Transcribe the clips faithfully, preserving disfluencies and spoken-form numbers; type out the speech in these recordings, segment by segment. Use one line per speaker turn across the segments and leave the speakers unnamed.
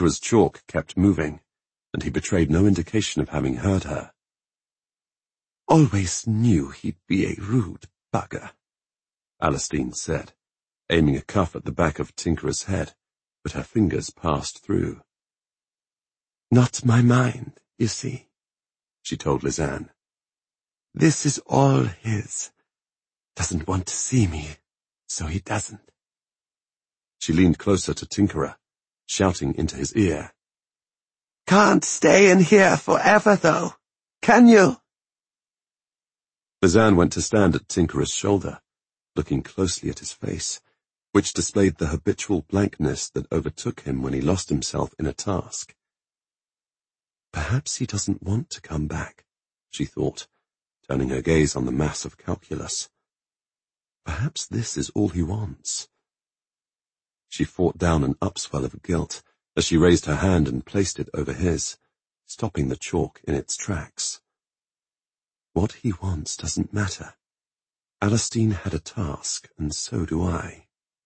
Tinkera's chalk kept moving, and he betrayed no indication of having heard her.
Always knew he'd be a rude bugger,
Alistine said, aiming a cuff at the back of Tinkera's head, but her fingers passed through.
Not my mind, you see,
she told Lisanne.
This is all his. Doesn't want to see me, so he doesn't.
She leaned closer to Tinkera, shouting into his ear.
Can't stay in here forever, though, can you?
Lisanne went to stand at Tinkera's shoulder, looking closely at his face, which displayed the habitual blankness that overtook him when he lost himself in a task. Perhaps he doesn't want to come back, she thought, turning her gaze on the mass of calculus. Perhaps this is all he wants. She fought down an upswell of guilt as she raised her hand and placed it over his, stopping the chalk in its tracks. What he wants doesn't matter. Alistine had a task, and so do I.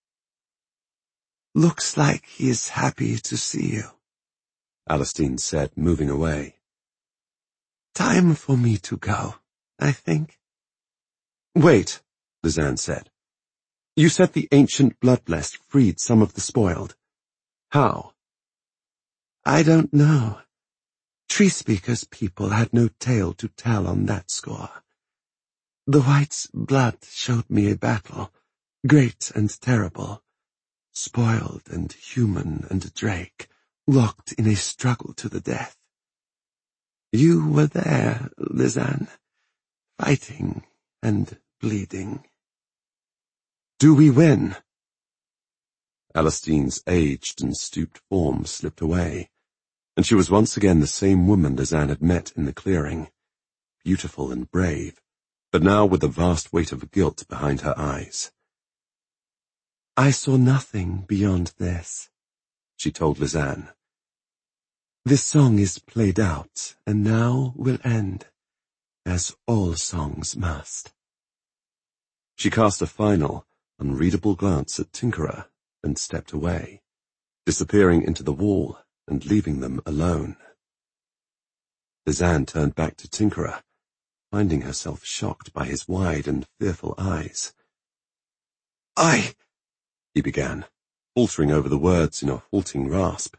Looks like he is happy to see you,
Alistine said, moving away.
Time for me to go, I think.
Wait, Lisanne said. You said the ancient Bloodblessed freed some of the spoiled. How?
I don't know. Treespeaker's people had no tale to tell on that score. The White's blood showed me a battle, great and terrible, spoiled and human and Drake, locked in a struggle to the death. You were there, Lisanne, fighting and bleeding.
Do we win? Alistine's aged and stooped form slipped away, and she was once again the same woman Lisanne had met in the clearing, beautiful and brave, but now with the vast weight of guilt behind her eyes.
I saw nothing beyond this, she told Lisanne. This song is played out, and now will end, as all songs must.
She cast a final, unreadable glance at Tinkera and stepped away, disappearing into the wall and leaving them alone. Lisanne turned back to Tinkera, finding herself shocked by his wide and fearful eyes.
I...
he began, faltering over the words in a halting rasp.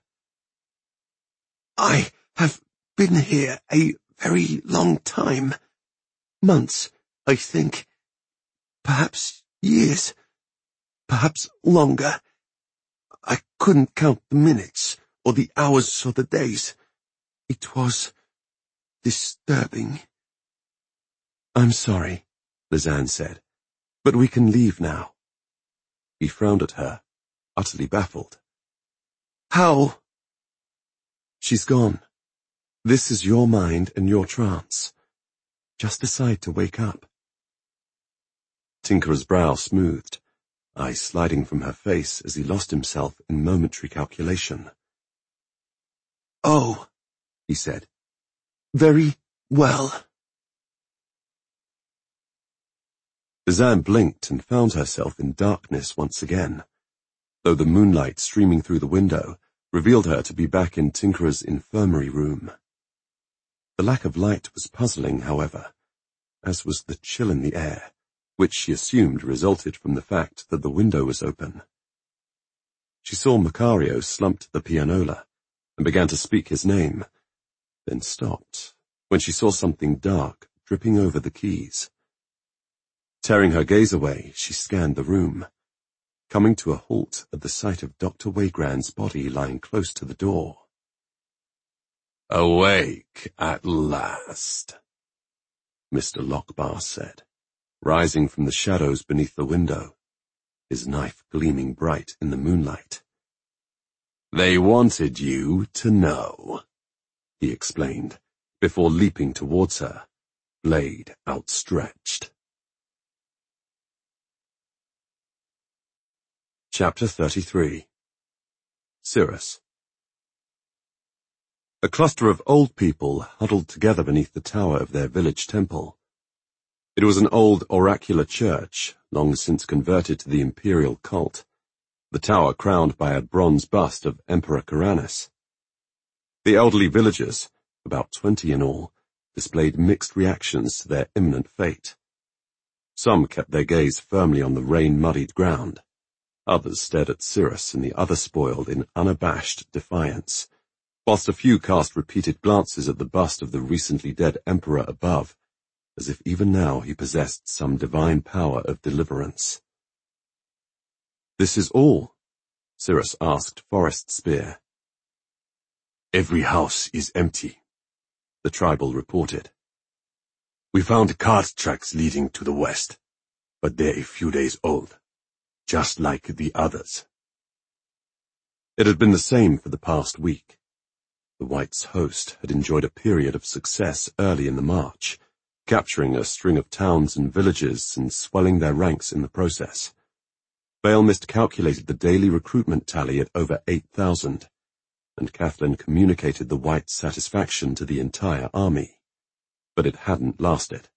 I have been here a very long time. Months, I think. Perhaps years. Perhaps longer. I couldn't count the minutes, or the hours, or the days. It was disturbing.
I'm sorry, Lisanne said, but we can leave now. He frowned at her, utterly baffled.
How?
She's gone. This is your mind and your trance. Just decide to wake up. Tinkera's brow smoothed, eyes sliding from her face as he lost himself in momentary calculation.
Oh,
he said.
Very well.
Lisanne blinked and found herself in darkness once again, though the moonlight streaming through the window revealed her to be back in Tinkera's infirmary room. The lack of light was puzzling, however, as was the chill in the air, which she assumed resulted from the fact that the window was open. She saw Macario slumped at the pianola and began to speak his name, then stopped when she saw something dark dripping over the keys. Tearing her gaze away, she scanned the room, coming to a halt at the sight of Doctor Wagrand's body lying close to the door. Awake at last, Mister Lockbar said, rising from the shadows beneath the window, his knife gleaming bright in the moonlight. They wanted you to know, he explained, before leaping towards her, blade outstretched. Chapter thirty-three. Cirrus. A cluster of old people huddled together beneath the tower of their village temple. It was an old oracular church, long since converted to the imperial cult, the tower crowned by a bronze bust of Emperor Karanis, The elderly villagers, about twenty in all, displayed mixed reactions to their imminent fate. Some kept their gaze firmly on the rain-muddied ground. Others stared at Cyrus and the other spoiled in unabashed defiance, whilst a few cast repeated glances at the bust of the recently dead emperor above, as if even now he possessed some divine power of deliverance. "This is all?" Cyrus asked Forest Spear.
"Every house is empty,"
the tribal reported.
"We found cart tracks leading to the west, but they're a few days old, just like the others."
It had been the same for the past week. The Whites' host had enjoyed a period of success early in the march, capturing a string of towns and villages and swelling their ranks in the process. Bale miscalculated the daily recruitment tally at over eight thousand, and Kathleen communicated the Whites' satisfaction to the entire army. But it hadn't lasted.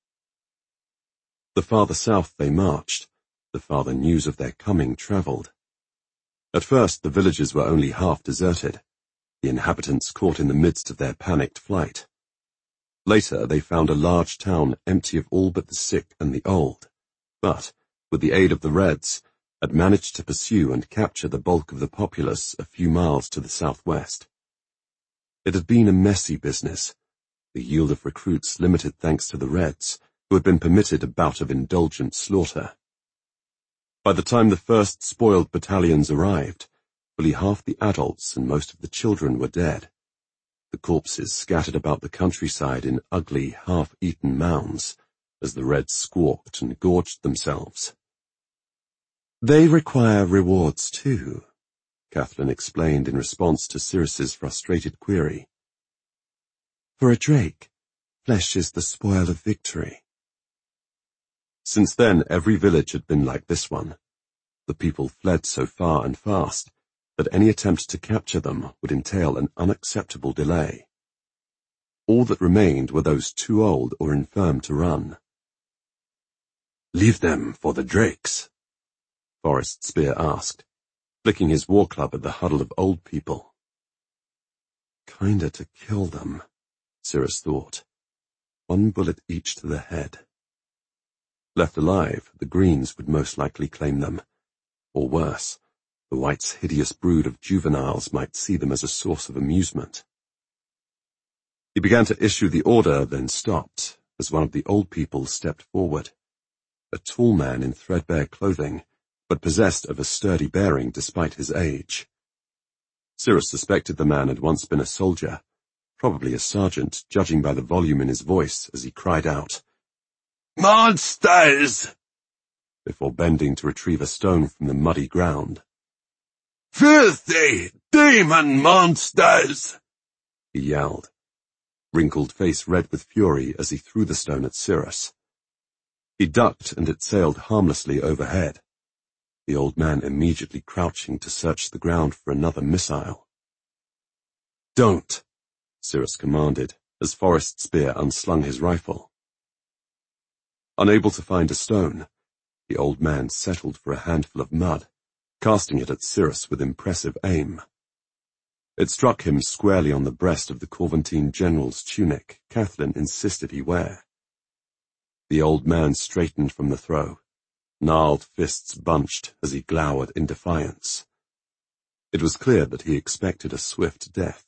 The farther south they marched, the farther news of their coming travelled. At first the villages were only half deserted, the inhabitants caught in the midst of their panicked flight. Later they found a large town empty of all but the sick and the old, but, with the aid of the Reds, had managed to pursue and capture the bulk of the populace a few miles to the southwest. It had been a messy business, the yield of recruits limited thanks to the Reds, who had been permitted a bout of indulgent slaughter. By the time the first spoiled battalions arrived, fully half the adults and most of the children were dead. The corpses scattered about the countryside in ugly, half-eaten mounds, as the Reds squawked and gorged themselves.
"They require rewards too," Kathleen explained in response to Cyrus's frustrated query. "For a drake, flesh is the spoil of victory."
Since then every village had been like this one. The people fled so far and fast that any attempt to capture them would entail an unacceptable delay. All that remained were those too old or infirm to run.
"Leave them for the drakes?"
Forest Spear asked, flicking his war club at the huddle of old people.
Kinda to kill them, Cyrus thought. One bullet each to the head.
Left alive, the Greens would most likely claim them. Or worse, the Whites' hideous brood of juveniles might see them as a source of amusement. He began to issue the order, then stopped, as one of the old people stepped forward. A tall man in threadbare clothing, but possessed of a sturdy bearing despite his age. Cyrus suspected the man had once been a soldier, probably a sergeant, judging by the volume in his voice as he cried out,
"Monsters!"
before bending to retrieve a stone from the muddy ground.
"Filthy demon monsters!"
he yelled, wrinkled face red with fury as he threw the stone at Cyrus. He ducked and it sailed harmlessly overhead, the old man immediately crouching to search the ground for another missile. "Don't," Cyrus commanded, as Forest Spear unslung his rifle. Unable to find a stone, the old man settled for a handful of mud, casting it at Cyrus with impressive aim. It struck him squarely on the breast of the Corvantine general's tunic Kathleen insisted he wear. The old man straightened from the throw, gnarled fists bunched as he glowered in defiance. It was clear that he expected a swift death.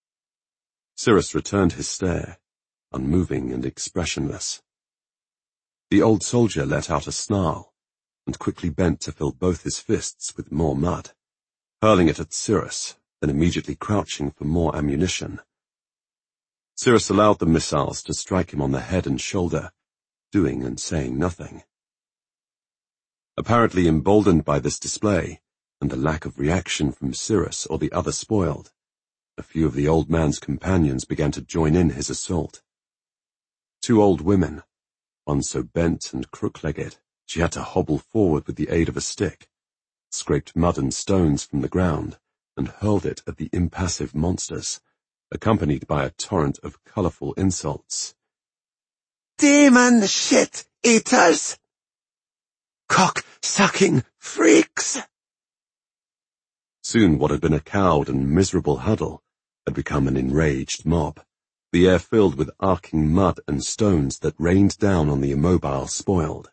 Cyrus returned his stare, unmoving and expressionless. The old soldier let out a snarl, and quickly bent to fill both his fists with more mud, hurling it at Cyrus, then immediately crouching for more ammunition. Cyrus allowed the missiles to strike him on the head and shoulder, doing and saying nothing. Apparently emboldened by this display, and the lack of reaction from Cyrus or the other spoiled, a few of the old man's companions began to join in his assault. Two old women, one so bent and crook-legged she had to hobble forward with the aid of a stick, scraped mud and stones from the ground and hurled it at the impassive monsters, accompanied by a torrent of colourful insults.
"Demon shit eaters! Cock-sucking freaks!"
Soon what had been a cowed and miserable huddle had become an enraged mob, the air filled with arcing mud and stones that rained down on the immobile spoiled.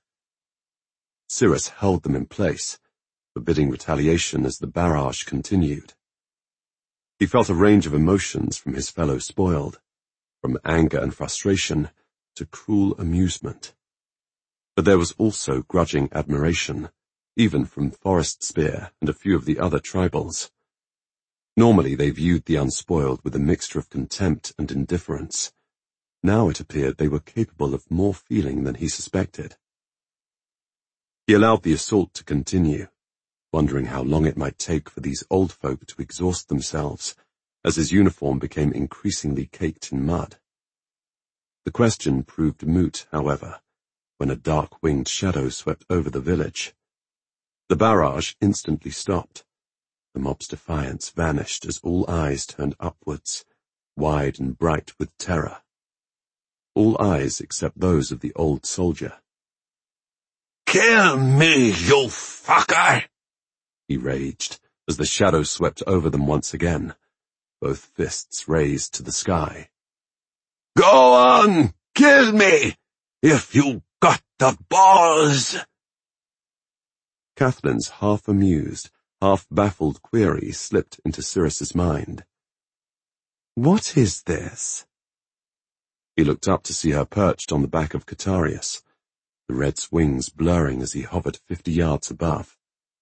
Cyrus held them in place, forbidding retaliation as the barrage continued. He felt a range of emotions from his fellow spoiled, from anger and frustration to cruel amusement. But there was also grudging admiration, even from Forest Spear and a few of the other tribals. Normally they viewed the unspoiled with a mixture of contempt and indifference. Now it appeared they were capable of more feeling than he suspected. He allowed the assault to continue, wondering how long it might take for these old folk to exhaust themselves, as his uniform became increasingly caked in mud. The question proved moot, however, when a dark-winged shadow swept over the village. The barrage instantly stopped. The mob's defiance vanished as all eyes turned upwards, wide and bright with terror. All eyes except those of the old soldier.
"Kill me, you fucker!"
he raged, as the shadow swept over them once again, both fists raised to the sky.
"Go on, kill me, if you got the balls!"
Catherine's half-amused, half-baffled query slipped into Cyrus's mind.
"What is this?"
He looked up to see her perched on the back of Catarius, the red's wings blurring as he hovered fifty yards above.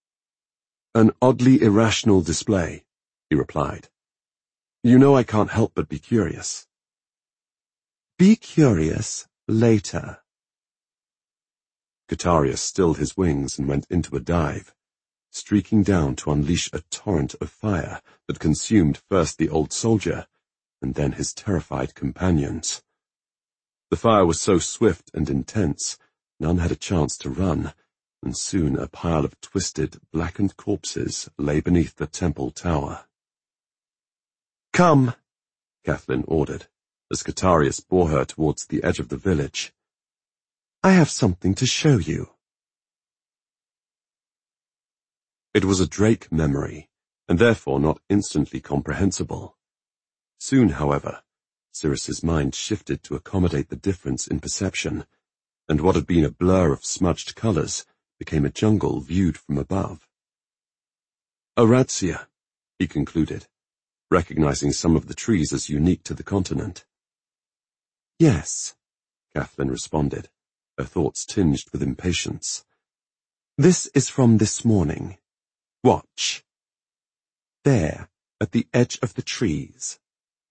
"An oddly irrational display," he replied. "You know I can't help but be curious."
"Be curious later."
Catarius stilled his wings and went into a dive, streaking down to unleash a torrent of fire that consumed first the old soldier and then his terrified companions. The fire was so swift and intense, none had a chance to run, and soon a pile of twisted, blackened corpses lay beneath the temple tower.
"Come,"
Catherine ordered, as Catarius bore her towards the edge of the village.
"I have something to show you."
It was a Drake memory, and therefore not instantly comprehensible. Soon, however, Cyrus's mind shifted to accommodate the difference in perception, and what had been a blur of smudged colors became a jungle viewed from above. Oradsia, he concluded, recognizing some of the trees as unique to the continent.
"Yes,"
Catherine responded, her thoughts tinged with impatience.
"This is from this morning. Watch. There, at the edge of the trees."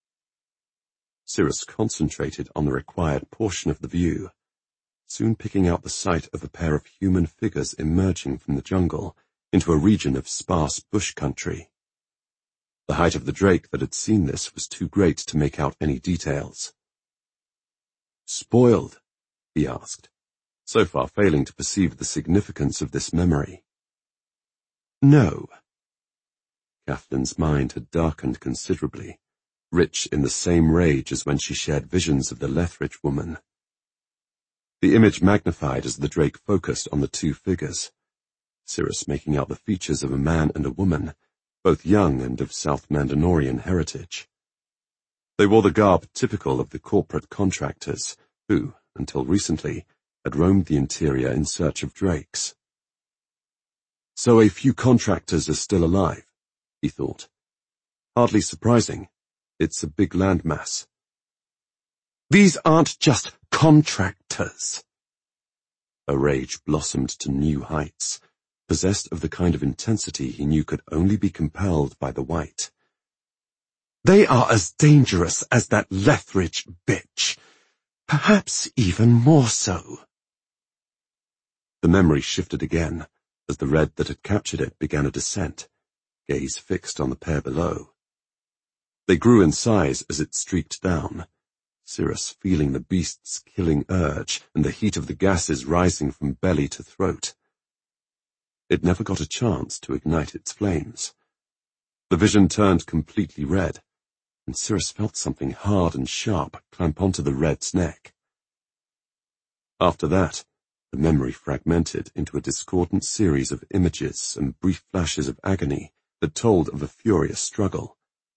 Cyrus concentrated on the required portion of the view, soon picking out the sight of a pair of human figures emerging from the jungle into a region of sparse bush country. The height of the drake that had seen this was too great to make out any details. "Spoiled?" he asked, so far failing to perceive the significance of this memory.
"No."
Catherine's mind had darkened considerably, rich in the same rage as when she shared visions of the Lethbridge woman. The image magnified as the drake focused on the two figures, Cyrus making out the features of a man and a woman, both young and of South Mandalorian heritage. They wore the garb typical of the corporate contractors who, until recently, had roamed the interior in search of drakes. So a few contractors are still alive, he thought. Hardly surprising. It's a big landmass.
"These aren't just contractors."
Her rage blossomed to new heights, possessed of the kind of intensity he knew could only be compelled by the white.
"They are as dangerous as that Lethbridge bitch, perhaps even more so."
The memory shifted again, as the red that had captured it began a descent, gaze fixed on the pair below. They grew in size as it streaked down, Cyrus feeling the beast's killing urge and the heat of the gases rising from belly to throat. It never got a chance to ignite its flames. The vision turned completely red, and Cyrus felt something hard and sharp clamp onto the red's neck. After that, the memory fragmented into a discordant series of images and brief flashes of agony that told of a furious struggle,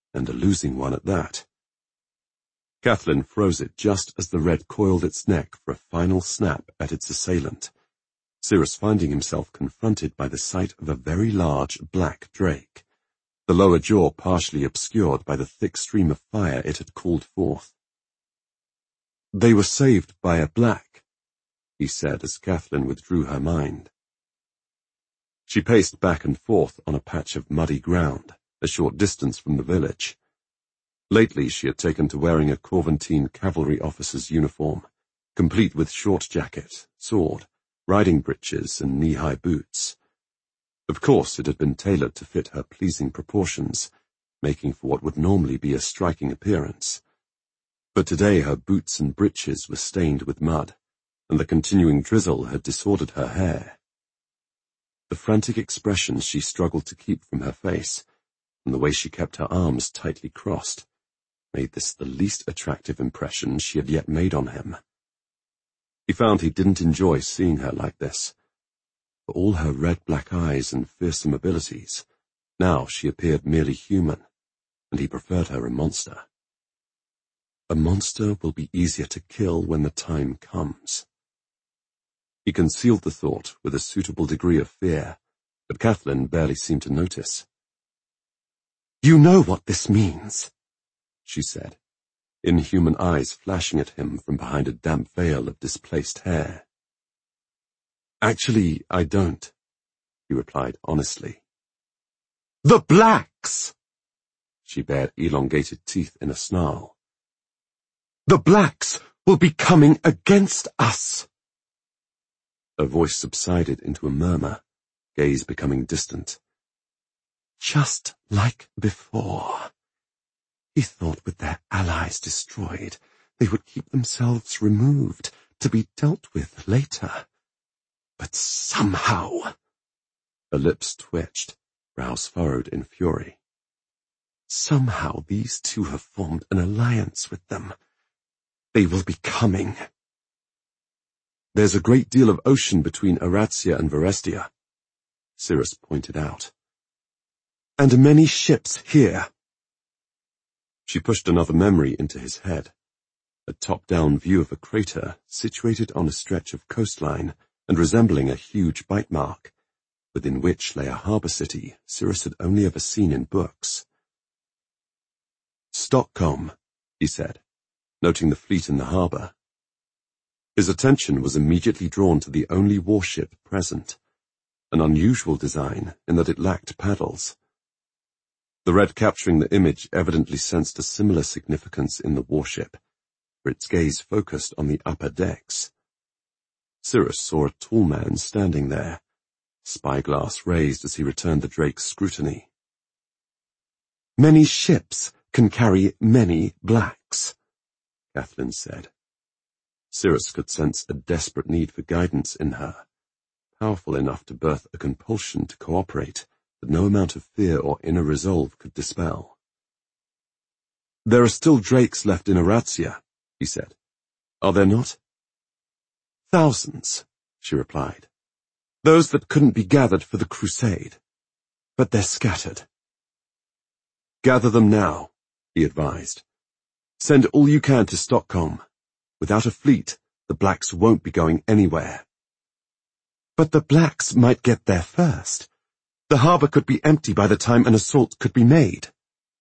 and a losing one at that. Kathleen froze it just as the red coiled its neck for a final snap at its assailant, Cyrus finding himself confronted by the sight of a very large black drake, the lower jaw partially obscured by the thick stream of fire it had called forth. "They were saved by a black," he said as Kathleen withdrew her mind. She paced back and forth on a patch of muddy ground, a short distance from the village. Lately she had taken to wearing a Corventine cavalry officer's uniform, complete with short jacket, sword, riding breeches and knee-high boots. Of course it had been tailored to fit her pleasing proportions, making for what would normally be a striking appearance. But today her boots and breeches were stained with mud, and the continuing drizzle had disordered her hair. The frantic expression she struggled to keep from her face, and the way she kept her arms tightly crossed, made this the least attractive impression she had yet made on him. He found he didn't enjoy seeing her like this. For all her red-black eyes and fearsome abilities, now she appeared merely human, and he preferred her a monster. A monster will be easier to kill when the time comes. He concealed the thought with a suitable degree of fear, but Kathleen barely seemed to notice. "You know what this means," she said, inhuman eyes flashing at him from behind a damp veil of displaced hair. "Actually, I don't," he replied honestly. "The blacks!" She bared elongated teeth in a snarl. "The blacks will be coming against us!" Her voice subsided into a murmur, gaze becoming distant. "Just like before. He thought with their allies destroyed, they would keep themselves removed, to be dealt with later. But somehow—" Her lips twitched, brows furrowed in fury. "Somehow these two have formed an alliance with them. They will be coming." "There's a great deal of ocean between Aratia and Varestia," Cyrus pointed out. "And many ships here." She pushed another memory into his head, a top-down view of a crater situated on a stretch of coastline and resembling a huge bite mark, within which lay a harbour city Cyrus had only ever seen in books. "Stockholm," he said, noting the fleet in the harbour. His attention was immediately drawn to the only warship present, an unusual design in that it lacked paddles. The red capturing the image evidently sensed a similar significance in the warship, for its gaze focused on the upper decks. Cyrus saw a tall man standing there, spyglass raised as he returned the Drake's scrutiny. "Many ships can carry many blacks," Kathleen said. Cyrus could sense a desperate need for guidance in her, powerful enough to birth a compulsion to cooperate that no amount of fear or inner resolve could dispel. "There are still drakes left in Aratia," he said. "Are there not?" "Thousands," she replied. "Those that couldn't be gathered for the crusade. But they're scattered." "Gather them now," he advised. "Send all you can to Stockholm. Without a fleet, the blacks won't be going anywhere." "But the blacks might get there first. The harbour could be empty by the time an assault could be made."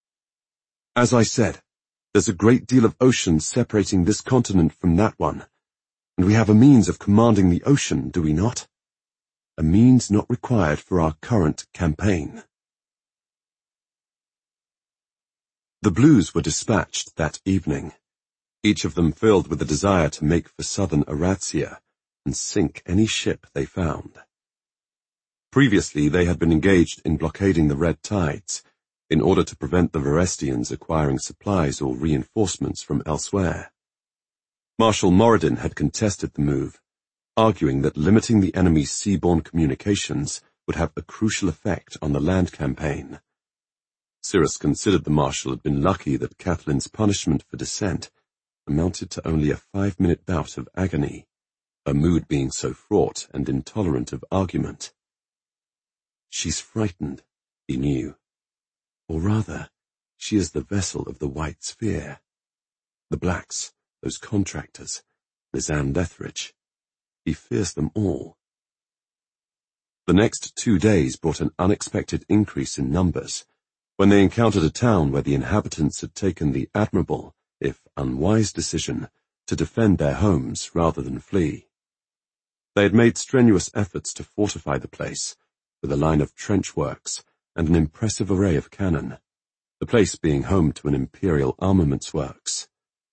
"As I said, there's a great deal of ocean separating this continent from that one, and we have a means of commanding the ocean, do we not? A means not required for our current campaign." The Blues were dispatched that evening, each of them filled with a desire to make for southern Aratia and sink any ship they found. Previously they had been engaged in blockading the red tides, in order to prevent the Varestians acquiring supplies or reinforcements from elsewhere. Marshal Moradin had contested the move, arguing that limiting the enemy's seaborne communications would have a crucial effect on the land campaign. Cyrus considered the Marshal had been lucky that Kathleen's punishment for dissent amounted to only a five-minute bout of agony, her mood being so fraught and intolerant of argument. She's frightened, he knew. Or rather, She is the vessel of the Whites' fear. The Blacks, those contractors, Lizanne Lethbridge. He fears them all. The next two days brought an unexpected increase in numbers, when they encountered a town where the inhabitants had taken the admirable, if unwise decision, to defend their homes rather than flee. They had made strenuous efforts to fortify the place, with a line of trench works and an impressive array of cannon, the place being home to an imperial armaments works.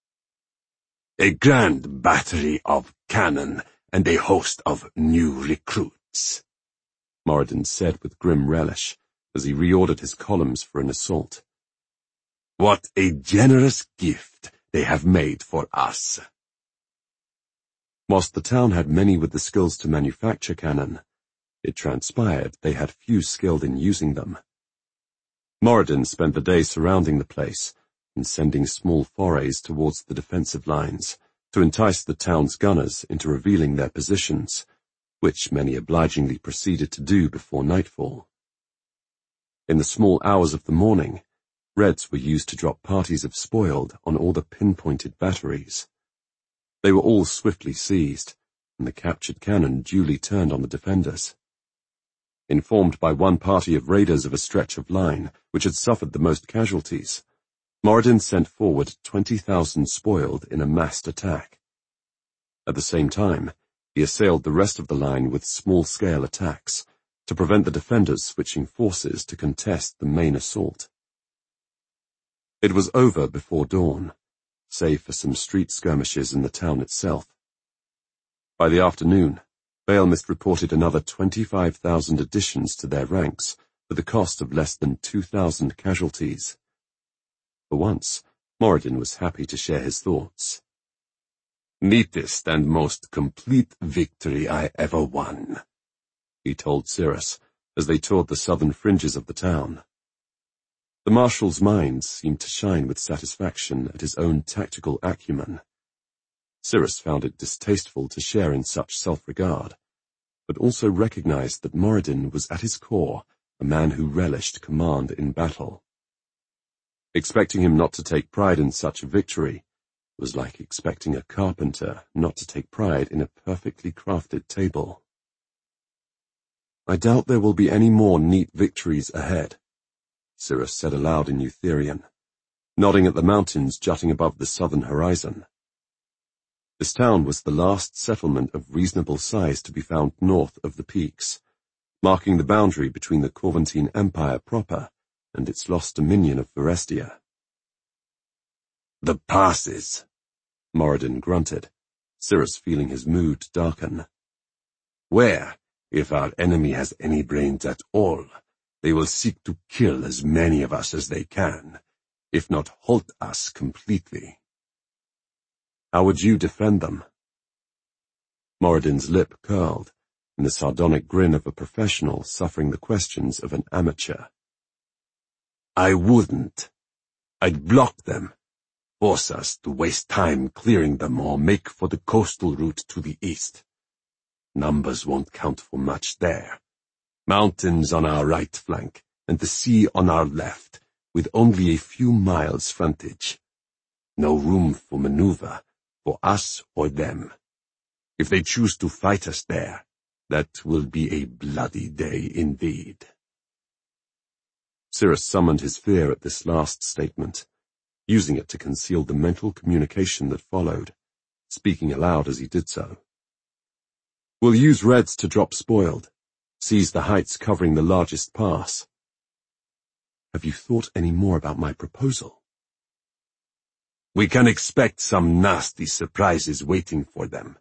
A grand battery of cannon and a host of new recruits,
Moradin said with grim relish, as he reordered his columns for an assault.
What a generous gift they have made for us.
Whilst the town had many with the skills to manufacture cannon, it transpired they had few skilled in using them. Moradin spent the day surrounding the place and sending small forays towards the defensive lines to entice the town's gunners into revealing their positions, which many obligingly proceeded to do before nightfall. In the small hours of the morning, Reds were used to drop parties of spoiled on all the pinpointed batteries. They were all swiftly seized, and the captured cannon duly turned on the defenders. Informed by one party of raiders of a stretch of line which had suffered the most casualties, Moradin sent forward twenty thousand spoiled in a massed attack. At the same time, he assailed the rest of the line with small-scale attacks, to prevent the defenders switching forces to contest the main assault. It was over before dawn, save for some street skirmishes in the town itself. By the afternoon, Baelmist reported another twenty-five thousand additions to their ranks for the cost of less than two thousand casualties. For once, Moradin was happy to share his thoughts.
Neatest and most complete victory I ever won,
he told Cyrus, as they toured the southern fringes of the town. The marshal's mind seemed to shine with satisfaction at his own tactical acumen. Cyrus found it distasteful to share in such self-regard, but also recognized that Moradin was at his core a man who relished command in battle. Expecting him not to take pride in such a victory was like expecting a carpenter not to take pride in a perfectly crafted table. I doubt there will be any more neat victories ahead, Cyrus said aloud in Eutherian, nodding at the mountains jutting above the southern horizon. This town was the last settlement of reasonable size to be found north of the peaks, marking the boundary between the Corventine Empire proper and its lost dominion of Varestia.
The passes,
Moradin grunted, Cyrus feeling his mood darken.
Where, if our enemy has any brains at all, they will seek to kill as many of us as they can, if not halt us completely.
How would you defend them? Moradin's lip curled, in the sardonic grin of a professional suffering the questions of an amateur.
I wouldn't. I'd block them, force us to waste time clearing them or make for the coastal route to the east. Numbers won't count for much there. Mountains on our right flank, and the sea on our left, with only a few miles frontage. No room for maneuver, for us or them. If they choose to fight us there, that will be a bloody day indeed.
Cyrus summoned his fear at this last statement, using it to conceal the mental communication that followed, speaking aloud as he did so. We'll use Reds to drop spoiled, seize the heights covering the largest pass. Have you thought any more about my proposal?
We can expect some nasty surprises waiting for them.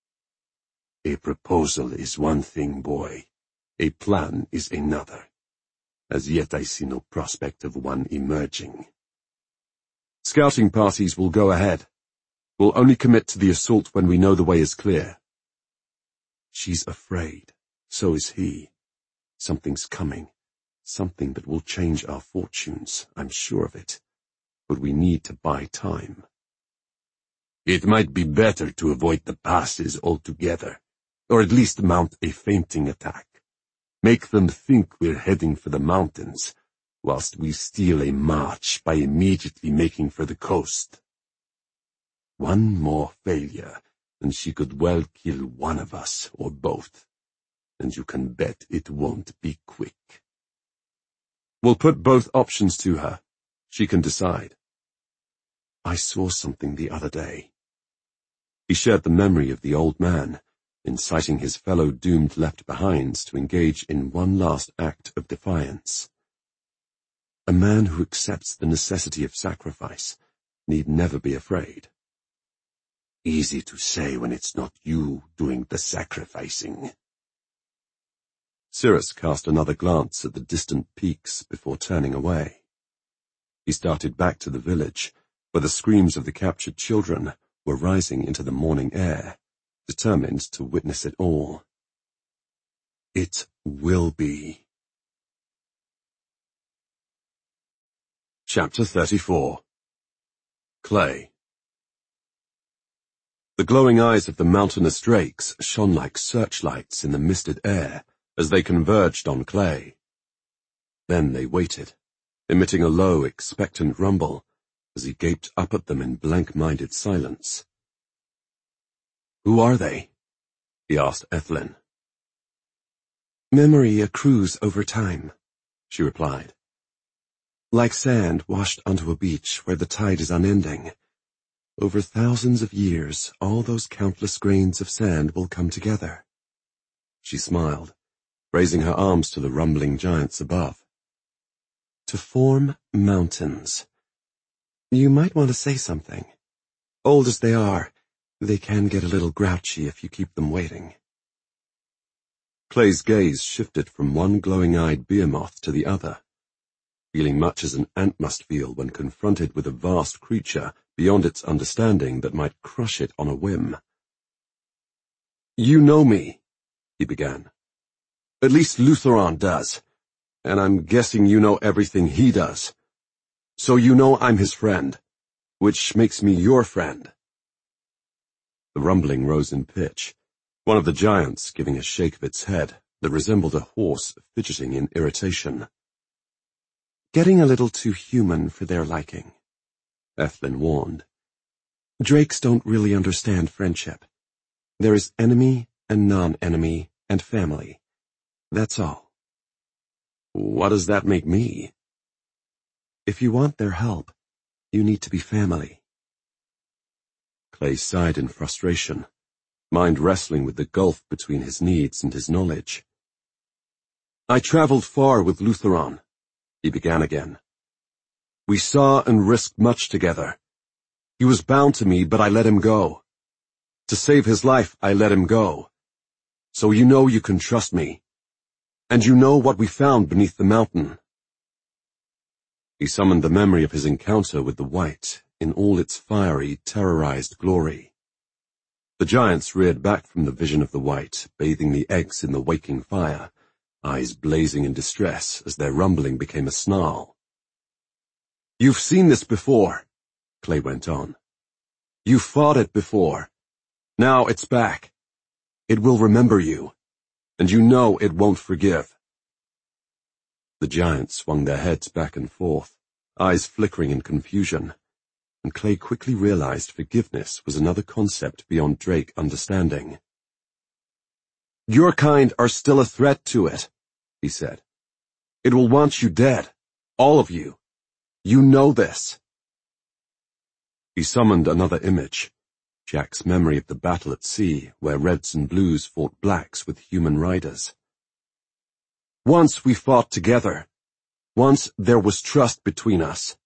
A proposal is one thing, boy. A plan is another. As yet I see no prospect of one emerging.
Scouting parties will go ahead. We'll only commit to the assault when we know the way is clear. She's afraid. So is he. Something's coming. Something that will change our fortunes, I'm sure of it. But we need to buy time.
It might be better to avoid the passes altogether, or at least mount a feinting attack. Make them think we're heading for the mountains, whilst we steal a march by immediately making for the coast. One more failure, and she could well kill one of us, or both, and you can bet it won't be quick. We'll put both options to her. She can decide. I saw something the other day. He shared the memory of the old man, inciting his fellow doomed left-behinds to engage in one last act of defiance. A man who accepts the necessity of sacrifice need never be afraid. Easy to say when it's not you doing the sacrificing. Cyrus cast another glance at the distant peaks before turning away. He started back to the village, where the screams of the captured children were rising into the morning air, determined to witness it all. It will be. Chapter thirty-four. Clay. The glowing eyes of the mountainous drakes shone like searchlights in the misted air as they converged on Clay. Then they waited, emitting a low, expectant rumble as he gaped up at them in blank-minded silence. "Who are they?" he asked Ethelyn.
"Memory accrues over time," she replied. "Like sand washed onto a beach where the tide is unending. Over thousands of years, all those countless grains of sand will come together."
She smiled, raising her arms to the rumbling giants above.
"To form mountains. You might want to say something. Old as they are, they can get a little grouchy if you keep them waiting."
Clay's gaze shifted from one glowing-eyed behemoth to the other, feeling much as an ant must feel when confronted with a vast creature beyond its understanding that might crush it on a whim. "You know me," he began. "At least Lutheran does, and I'm guessing you know everything he does. So you know I'm his friend, which makes me your friend." The rumbling rose in pitch, one of the giants giving a shake of its head that resembled a horse fidgeting in irritation.
"Getting a little too human for their liking," Ethelyn warned. "Drakes don't really understand friendship. There is enemy and non-enemy and family. That's all."
"What does that make me?"
"If you want their help, you need to be family."
Clay sighed in frustration, mind wrestling with the gulf between his needs and his knowledge. "I traveled far with Lutheran," he began again. "We saw and risked much together. He was bound to me, but I let him go. To save his life, I let him go. So you know you can trust me. And you know what we found beneath the mountain." He summoned the memory of his encounter with the White in all its fiery, terrorized glory. The giants reared back from the vision of the White, bathing the eggs in the waking fire, eyes blazing in distress as their rumbling became a snarl. "You've seen this before," Clay went on. "You fought it before. Now it's back. It will remember you, and you know it won't forgive." The giants swung their heads back and forth, eyes flickering in confusion, and Clay quickly realized forgiveness was another concept beyond Drake understanding. "Your kind are still a threat to it," he said. "It will want you dead, all of you. You know this." He summoned another image, Jack's memory of the battle at sea where reds and blues fought blacks with human riders. "Once we fought together. Once there was trust between us."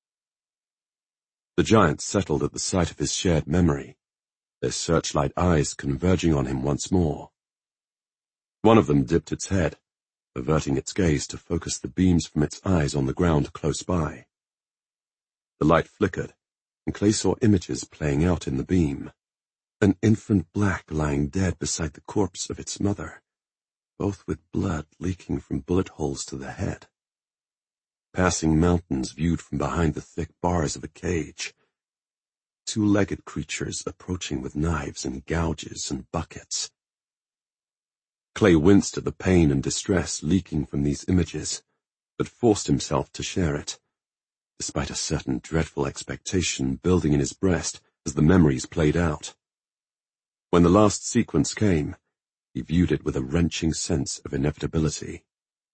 The giants settled at the sight of his shared memory, their searchlight eyes converging on him once more. One of them dipped its head, averting its gaze to focus the beams from its eyes on the ground close by. The light flickered, and Clay saw images playing out in the beam. An infant black lying dead beside the corpse of its mother, both with blood leaking from bullet holes to the head. Passing mountains viewed from behind the thick bars of a cage. Two-legged creatures approaching with knives and gouges and buckets. Clay winced at the pain and distress leaking from these images, but forced himself to share it, despite a certain dreadful expectation building in his breast as the memories played out. When the last sequence came, he viewed it with a wrenching sense of inevitability.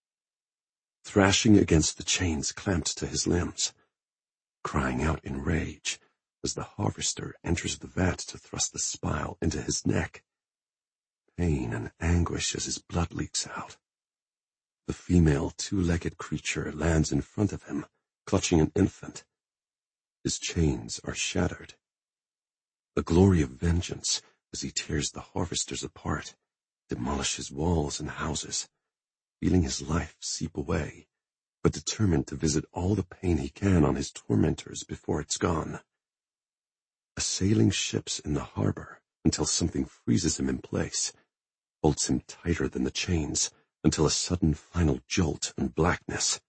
Thrashing against the chains clamped to his limbs, crying out in rage as the harvester enters the vat to thrust the spile into his neck. Pain and anguish as his blood leaks out. The female two-legged creature lands in front of him, clutching an infant. His chains are shattered. A glory of vengeance as he tears the harvesters apart, demolishes walls and houses, feeling his life seep away, but determined to visit all the pain he can on his tormentors before it's gone. Assailing ships in the harbor until something freezes him in place, holds him tighter than the chains until a sudden final jolt and blackness.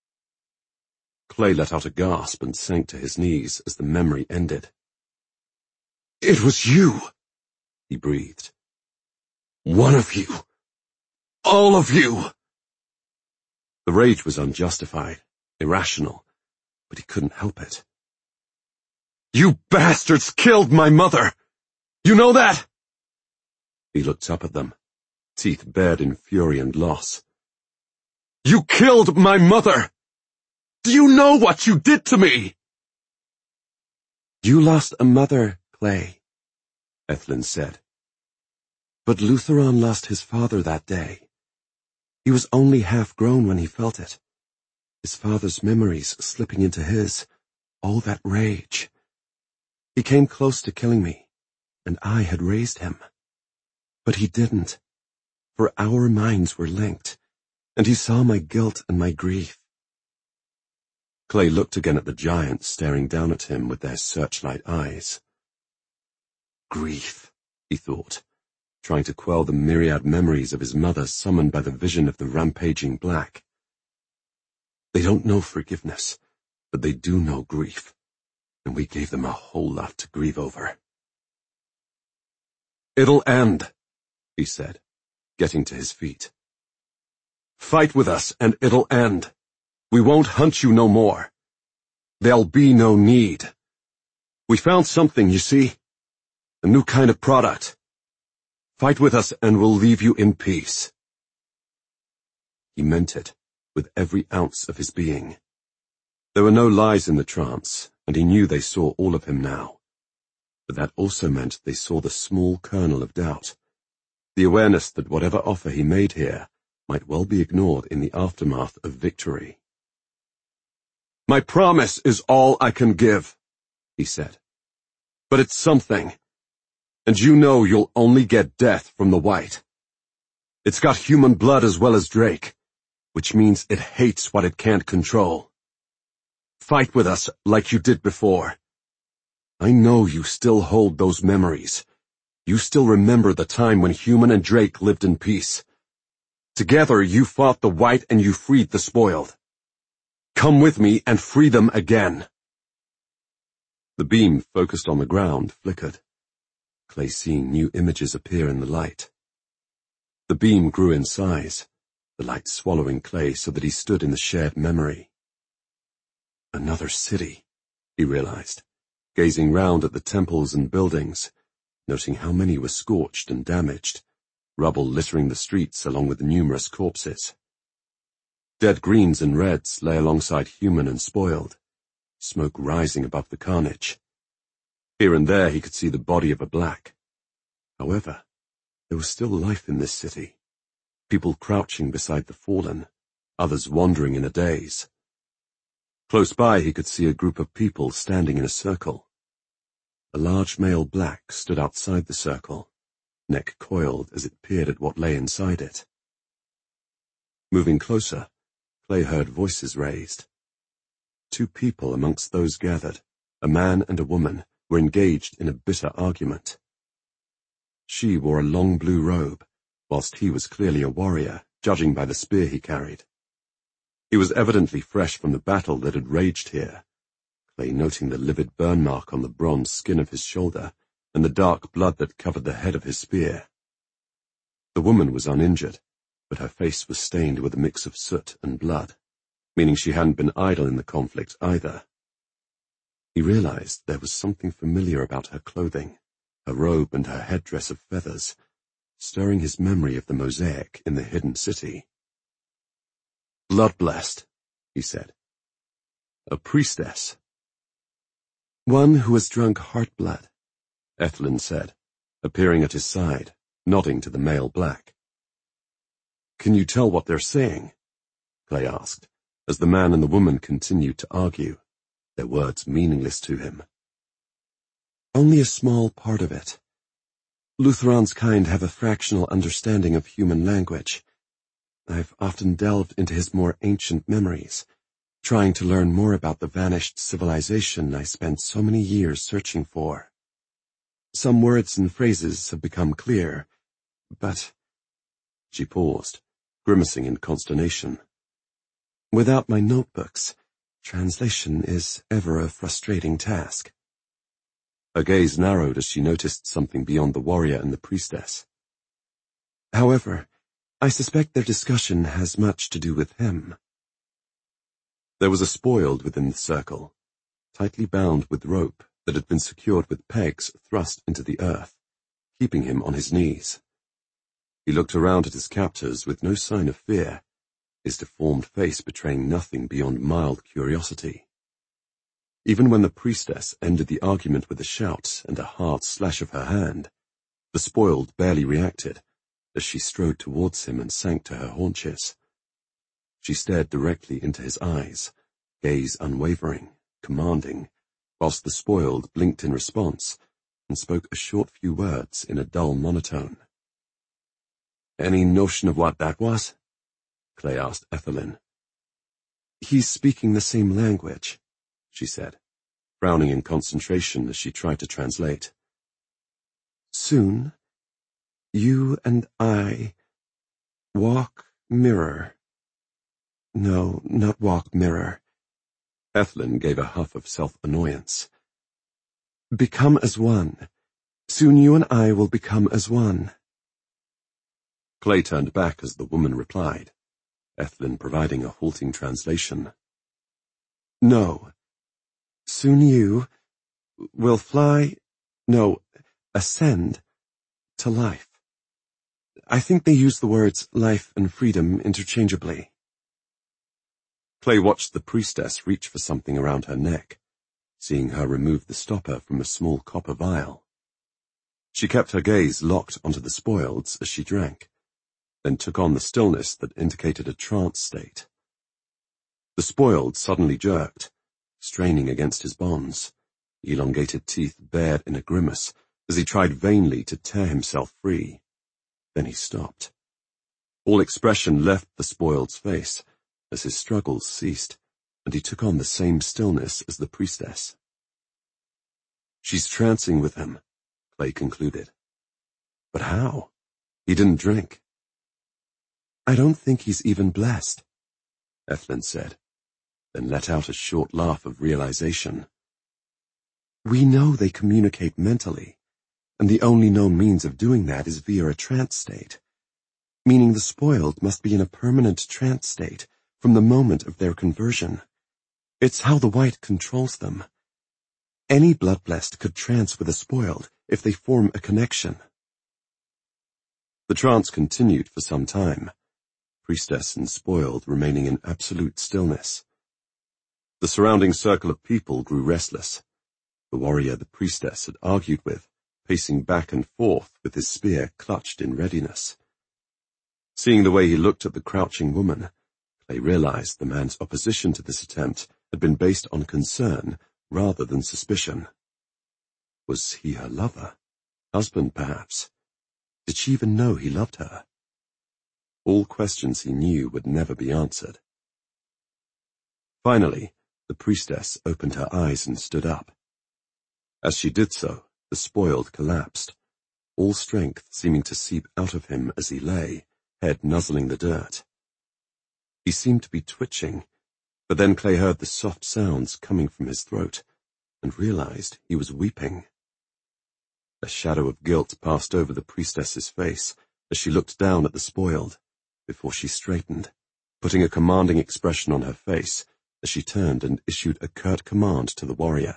Clay let out a gasp and sank to his knees as the memory ended.
"It was you,"
he breathed.
"One of you. All of you."
The rage was unjustified, irrational, but he couldn't help it.
"You bastards killed my mother! You know that?"
He looked up at them, teeth bared in fury and loss.
"You killed my mother! Do you know what you did to me?"
"You lost a mother, Clay," Ethlyn said. "But Lutheran lost his father that day. He was only half-grown when he felt it. His father's memories slipping into his, all that rage. He came close to killing me, and I had raised him. But he didn't, for our minds were linked, and he saw my guilt and my grief."
Clay looked again at the giants staring down at him with their searchlight eyes. Grief, he thought, trying to quell the myriad memories of his mother summoned by the vision of the rampaging black. They don't know forgiveness, but they do know grief, and we gave them a whole lot to grieve over.
"It'll end,"
he said, getting to his feet.
"Fight with us, and it'll end. We won't hunt you no more. There'll be no need. We found something, you see? A new kind of product. Fight with us, and we'll leave you in peace."
He meant it, with every ounce of his being. There were no lies in the trance, and he knew they saw all of him now. But that also meant they saw the small kernel of doubt, the awareness that whatever offer he made here might well be ignored in the aftermath of victory.
"My promise is all I can give," he said. "But it's something. And you know you'll only get death from the white. It's got human blood as well as Drake, which means it hates what it can't control. Fight with us like you did before. I know you still hold those memories. You still remember the time when Human and Drake lived in peace. Together you fought the white and you freed the spoiled. Come with me and free them again."
The beam focused on the ground flickered, Clay seeing new images appear in the light. The beam grew in size, the light swallowing Clay so that he stood in the shared memory. Another city, he realized, gazing round at the temples and buildings, noting how many were scorched and damaged, rubble littering the streets along with numerous corpses. Dead greens and reds lay alongside human and spoiled, smoke rising above the carnage. Here and there he could see the body of a black. However, there was still life in this city, people crouching beside the fallen, others wandering in a daze. Close by he could see a group of people standing in a circle. A large male black stood outside the circle, neck coiled as it peered at what lay inside it. Moving closer, Clay heard voices raised. Two people amongst those gathered, a man and a woman, were engaged in a bitter argument. She wore a long blue robe, whilst he was clearly a warrior, judging by the spear he carried. He was evidently fresh from the battle that had raged here, Clay noting the livid burn mark on the bronze skin of his shoulder and the dark blood that covered the head of his spear. The woman was uninjured, but her face was stained with a mix of soot and blood. meaning she hadn't been idle in the conflict either. He realized there was something familiar about her clothing, her robe and her headdress of feathers, stirring his memory of the mosaic in the hidden city. "Blood-blessed," he said. "A priestess."
"One who has drunk heart-blood,"
Ethelyn said, appearing at his side, nodding to the male black. "Can you tell what they're saying?" Clay asked, as the man and the woman continued to argue, their words meaningless to him.
"Only a small part of it. Lutheran's kind have a fractional understanding of human language. I've often delved into his more ancient memories, trying to learn more about the vanished civilization I spent so many years searching for. Some words and phrases have become clear, but—"
She paused, grimacing in consternation.
"Without my notebooks, translation is ever a frustrating task."
Her gaze narrowed as she noticed something beyond the warrior and the priestess.
"However, I suspect their discussion has much to do with him."
There was a spoiled within the circle, tightly bound with rope that had been secured with pegs thrust into the earth, keeping him on his knees. He looked around at his captors with no sign of fear, his deformed face betraying nothing beyond mild curiosity. Even when the priestess ended the argument with a shout and a hard slash of her hand, the spoiled barely reacted as she strode towards him and sank to her haunches. She stared directly into his eyes, gaze unwavering, commanding, whilst the spoiled blinked in response and spoke a short few words in a dull monotone. "Any notion of what that was?" Clay asked Ethelyn.
"He's speaking the same language,"
she said, frowning in concentration as she tried to translate.
"Soon, you and I walk mirror. No, not walk mirror."
Ethelyn gave a huff of self-annoyance.
"Become as one. Soon you and I will become as one."
Clay turned back as the woman replied, Ethelyn providing a halting translation.
"No. Soon you will fly, no, ascend to life." I think they use the words life and freedom interchangeably.
Clay watched the priestess reach for something around her neck, seeing her remove the stopper from a small copper vial. She kept her gaze locked onto the spoils as she drank, then took on the stillness that indicated a trance state. The spoiled suddenly jerked, straining against his bonds, elongated teeth bared in a grimace as he tried vainly to tear himself free. Then he stopped. All expression left the spoiled's face as his struggles ceased, and he took on the same stillness as the priestess. "She's trancing with him," Clay concluded. "But how? He didn't drink."
"I don't think he's even blessed,"
Ethelyn said, then let out a short laugh of realization.
"We know they communicate mentally, and the only known means of doing that is via a trance state, meaning the spoiled must be in a permanent trance state from the moment of their conversion. It's how the white controls them. Any blood-blessed could trance with a spoiled if they form a connection."
The trance continued for some time, priestess and spoiled remaining in absolute stillness. The surrounding circle of people grew restless. The warrior the priestess had argued with, pacing back and forth with his spear clutched in readiness. Seeing the way he looked at the crouching woman, Clay realized the man's opposition to this attempt had been based on concern rather than suspicion. Was he her lover? Husband, perhaps? Did she even know he loved her? All questions he knew would never be answered. Finally, the priestess opened her eyes and stood up. As she did so, the spoiled collapsed, all strength seeming to seep out of him as he lay, head nuzzling the dirt. He seemed to be twitching, but then Clay heard the soft sounds coming from his throat and realized he was weeping. A shadow of guilt passed over the priestess's face as she looked down at the spoiled, before she straightened, putting a commanding expression on her face as she turned and issued a curt command to the warrior.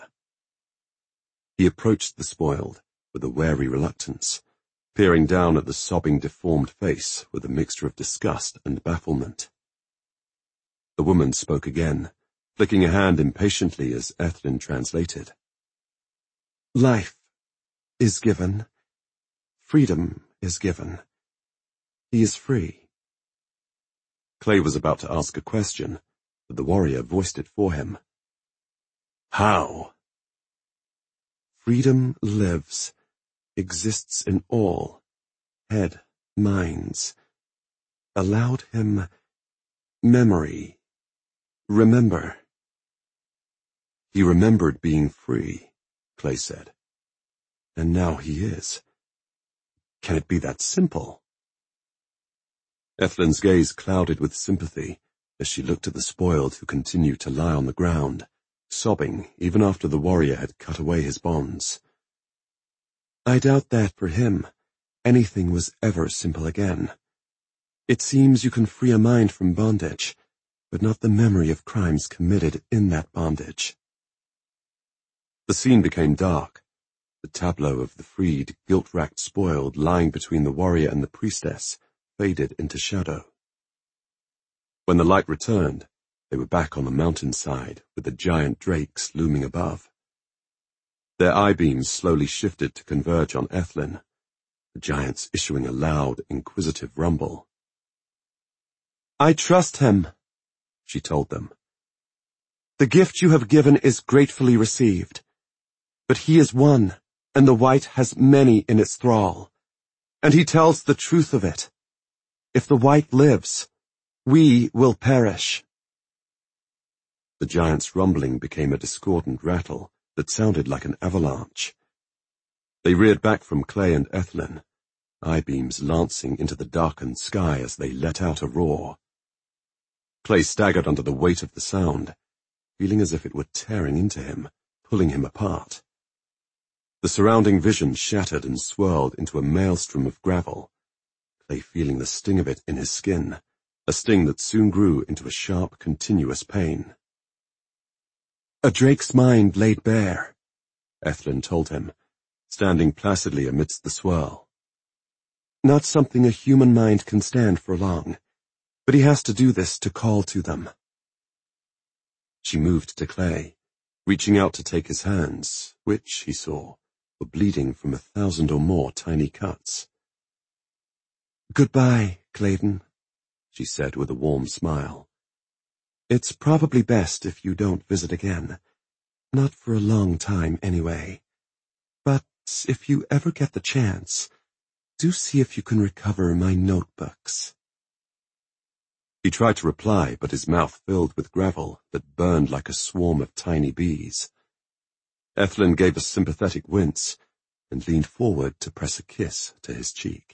He approached the spoiled with a wary reluctance, peering down at the sobbing, deformed face with a mixture of disgust and bafflement. The woman spoke again, flicking a hand impatiently as Ethlyn translated.
Life is given. Freedom is given. He is free.
Clay was about to ask a question, but the warrior voiced it for him. How?
Freedom lives, exists in all, head, minds. Allowed him memory. Remember.
He remembered being free, Clay said. And now he is. Can it be that simple? Ethlyn's gaze clouded with sympathy as she looked at the spoiled who continued to lie on the ground, sobbing even after the warrior had cut away his bonds.
I doubt that for him, anything was ever simple again. It seems you can free a mind from bondage, but not the memory of crimes committed in that bondage.
The scene became dark, the tableau of the freed, guilt-racked spoiled lying between the warrior and the priestess faded into shadow. When the light returned, they were back on the mountainside with the giant drakes looming above. Their eye-beams slowly shifted to converge on Ethlyn, the giants issuing a loud, inquisitive rumble.
I trust him, she told them. The gift you have given is gratefully received, but he is one, and the white has many in its thrall, and he tells the truth of it. If the white lives, we will perish.
The giant's rumbling became a discordant rattle that sounded like an avalanche. They reared back from Clay and Ethlyn, eye-beams lancing into the darkened sky as they let out a roar. Clay staggered under the weight of the sound, feeling as if it were tearing into him, pulling him apart. The surrounding vision shattered and swirled into a maelstrom of gravel, Clay feeling the sting of it in his skin, a sting that soon grew into a sharp, continuous pain.
A drake's mind laid bare,
Ethlyn told him, standing placidly amidst the swirl.
Not something a human mind can stand for long, but he has to do this to call to them.
She moved to Clay, reaching out to take his hands, which, he saw, were bleeding from a thousand or more tiny cuts.
Goodbye, Clayton, she said with a warm smile. It's probably best if you don't visit again. Not for a long time, anyway. But if you ever get the chance, do see if you can recover my notebooks.
He tried to reply, but his mouth filled with gravel that burned like a swarm of tiny bees. Ethlyn gave a sympathetic wince and leaned forward to press a kiss to his cheek.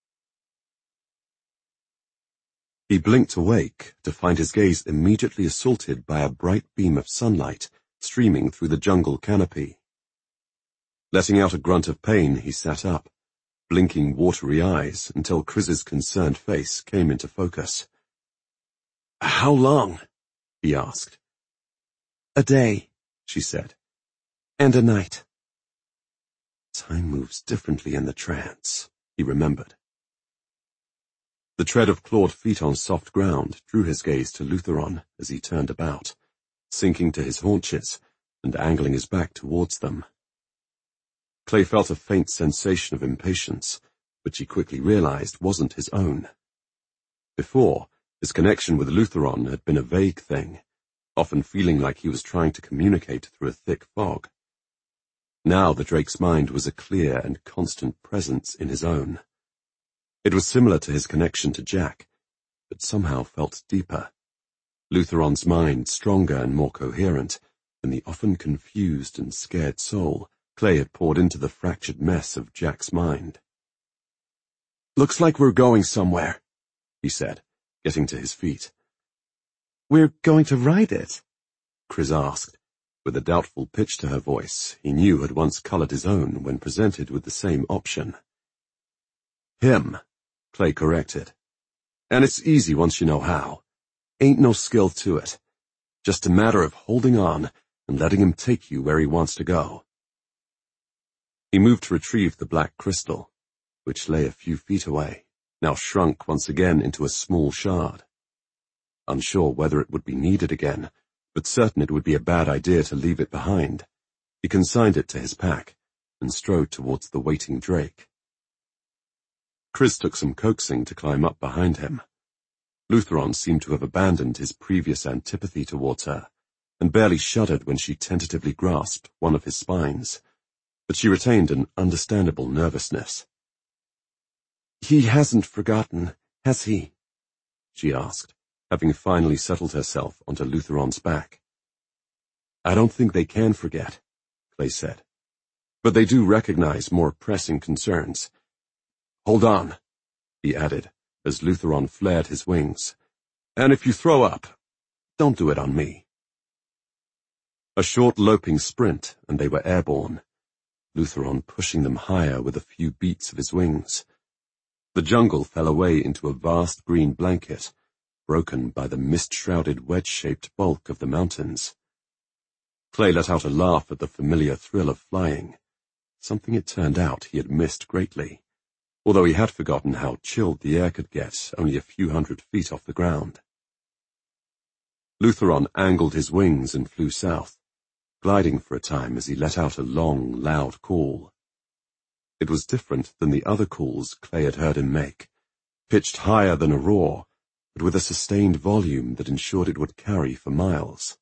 He blinked awake to find his gaze immediately assaulted by a bright beam of sunlight streaming through the jungle canopy. Letting out a grunt of pain, he sat up, blinking watery eyes until Chris's concerned face came into focus. How long? He asked.
A day, she said, and a night.
Time moves differently in the trance, he remembered. The tread of clawed feet on soft ground drew his gaze to Lutheron as he turned about, sinking to his haunches and angling his back towards them. Clay felt a faint sensation of impatience, which he quickly realized wasn't his own. Before, his connection with Lutheron had been a vague thing, often feeling like he was trying to communicate through a thick fog. Now the drake's mind was a clear and constant presence in his own. It was similar to his connection to Jack, but somehow felt deeper. Lutheron's mind stronger and more coherent than the often confused and scared soul Clay had poured into the fractured mess of Jack's mind.
Looks like we're going somewhere,
he said, getting to his feet.
We're going to ride it?
Chris asked, with a doubtful pitch to her voice he knew had once colored his own when presented with the same option.
Him,
Clay corrected. And it's easy once you know how. ain't no skill to it. Just a matter of holding on and letting him take you where he wants to go. He moved to retrieve the black crystal, which lay a few feet away, now shrunk once again into a small shard. Unsure whether it would be needed again, but certain it would be a bad idea to leave it behind, he consigned it to his pack and strode towards the waiting Drake. Chris took some coaxing to climb up behind him. Lutheron seemed to have abandoned his previous antipathy towards her, and barely shuddered when she tentatively grasped one of his spines, but she retained an understandable nervousness.
"He hasn't forgotten, has he?"
she asked, having finally settled herself onto Lutheron's back. "I don't think they can forget," Clay said, "but they do recognize more pressing concerns. Hold on," he added, as Lutheron flared his wings. "And if you throw up, don't do it on me." A short loping sprint, and they were airborne, Lutheron pushing them higher with a few beats of his wings. The jungle fell away into a vast green blanket, broken by the mist-shrouded wedge-shaped bulk of the mountains. Clay let out a laugh at the familiar thrill of flying, something it turned out he had missed greatly, although he had forgotten how chilled the air could get only a few hundred feet off the ground. Lutheron angled his wings and flew south, gliding for a time as he let out a long, loud call. It was different than the other calls Clay had heard him make, pitched higher than a roar, but with a sustained volume that ensured it would carry for miles.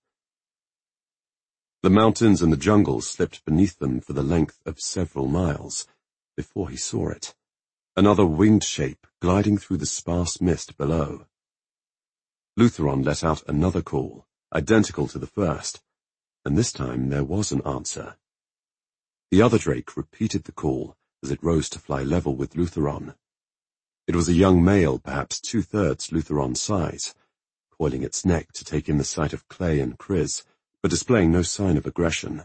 The mountains and the jungle slipped beneath them for the length of several miles before he saw it, another winged shape gliding through the sparse mist below. Lutheron let out another call, identical to the first, and this time there was an answer. The other drake repeated the call as it rose to fly level with Lutheron. It was a young male, perhaps two-thirds Lutheron's size, coiling its neck to take in the sight of Clay and Chris, but displaying no sign of aggression.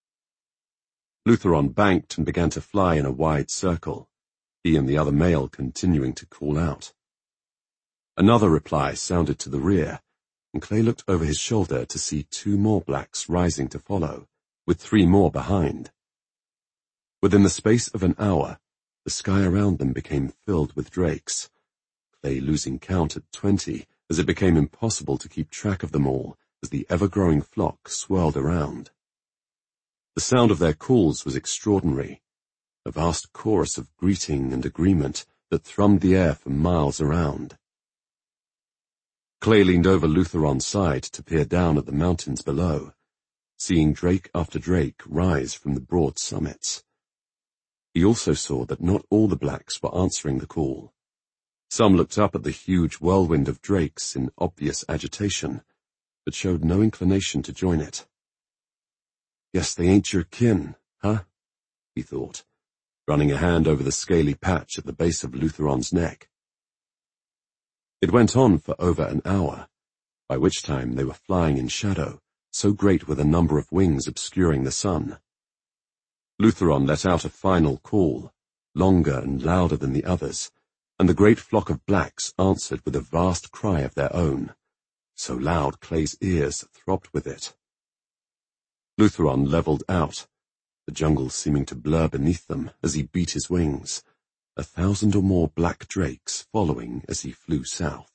Lutheron banked and began to fly in a wide circle, he and the other male continuing to call out. Another reply sounded to the rear, and Clay looked over his shoulder to see two more blacks rising to follow, with three more behind. Within the space of an hour, the sky around them became filled with drakes, Clay losing count at twenty as it became impossible to keep track of them all as the ever-growing flock swirled around. The sound of their calls was extraordinary, a vast chorus of greeting and agreement that thrummed the air for miles around. Clay leaned over Lutheron's side to peer down at the mountains below, seeing drake after drake rise from the broad summits. He also saw that not all the blacks were answering the call. Some looked up at the huge whirlwind of drakes in obvious agitation, but showed no inclination to join it. "Guess they ain't your kin, huh?" he thought, running a hand over the scaly patch at the base of Lutheron's neck. It went on for over an hour, by which time they were flying in shadow, so great were the number of wings obscuring the sun. Lutheron let out a final call, longer and louder than the others, and the great flock of blacks answered with a vast cry of their own, so loud Clay's ears throbbed with it. Lutheron leveled out, the jungle seeming to blur beneath them as he beat his wings, a thousand or more black drakes following as he flew south.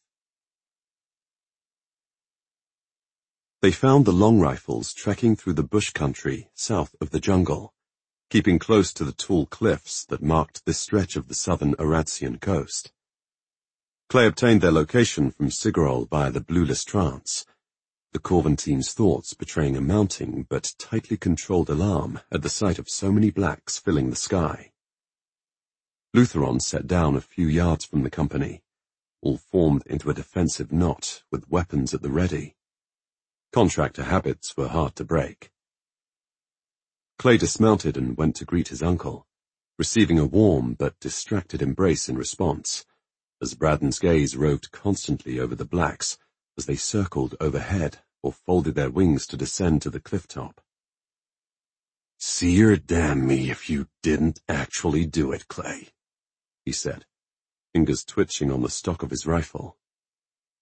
They found the long rifles trekking through the bush country south of the jungle, keeping close to the tall cliffs that marked this stretch of the southern Aratsian coast. Clay obtained their location from Sigarol via the Blueless Trance, the Corvan team's thoughts betraying a mounting but tightly controlled alarm at the sight of so many blacks filling the sky. Lutheron sat down a few yards from the company, all formed into a defensive knot with weapons at the ready. Contractor habits were hard to break. Clay dismounted and went to greet his uncle, receiving a warm but distracted embrace in response, as Braddon's gaze roved constantly over the blacks as they circled overhead or folded their wings to descend to the cliff top. "Seer damn me if you didn't actually do it, Clay," he said, fingers twitching on the stock of his rifle.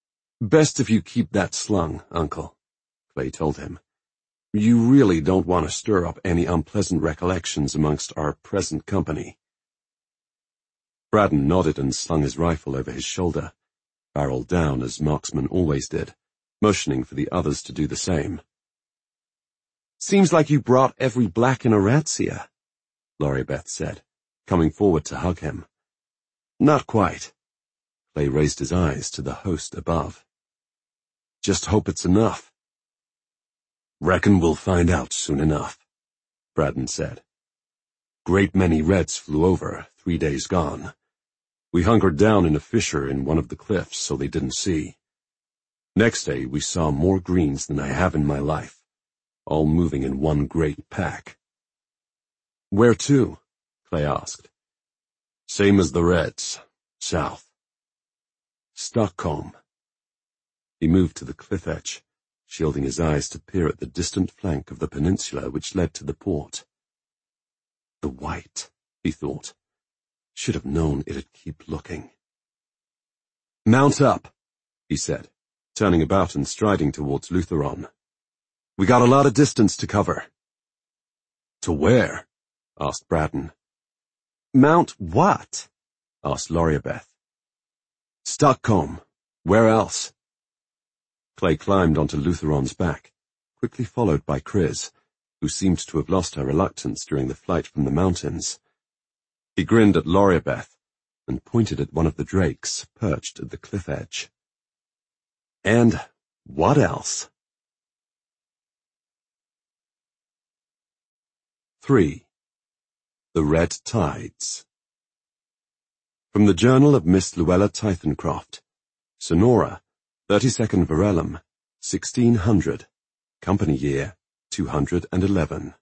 Best if you keep that slung, Uncle, Clay told him. You really don't want to stir up any unpleasant recollections amongst our present company. Braddon nodded and slung his rifle over his shoulder, barrel down as marksmen always did, motioning for the others to do the same. Seems like you brought every black in Aratzia, Loribeth said, coming forward to hug him. Not quite. Clay raised his eyes to the host above. Just hope it's enough. Reckon we'll find out soon enough, Braddon said. Great many Reds flew over, three days gone. We hunkered down in a fissure in one of the cliffs so they didn't see. Next day we saw more Greens than I have in my life, all moving in one great pack. Where to? Clay asked. Same as the Reds, south. Stockholm. He moved to the cliff edge, shielding his eyes to peer at the distant flank of the peninsula which led to the port. The White, he thought. Should have known it'd keep looking. Mount up, he said, turning about and striding towards Lutheron. We got a lot of distance to cover. To where? Asked Braddon. Mount what? Asked Loribeth. Stockholm. Where else? Clay climbed onto Lutheron's back, quickly followed by Chris, who seemed to have lost her reluctance during the flight from the mountains. He grinned at Loribeth and pointed at one of the drakes perched at the cliff edge. And what else? Three. The Red Tides. From the Journal of Miss Luella Tythencroft, Sonora, thirty-second Varellum, sixteen hundred, Company Year, two hundred eleven.